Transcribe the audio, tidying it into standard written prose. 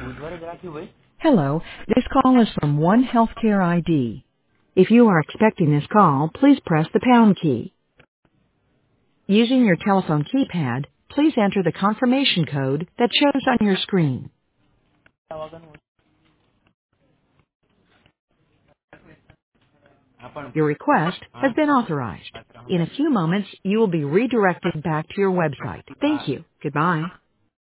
Hello, this call is from One Healthcare ID. If you are expecting this call, please press the pound key. Using your telephone keypad, please enter the confirmation code that shows on your screen. Your request has been authorized. In a few moments, you will be redirected back to your website. Thank you. Goodbye.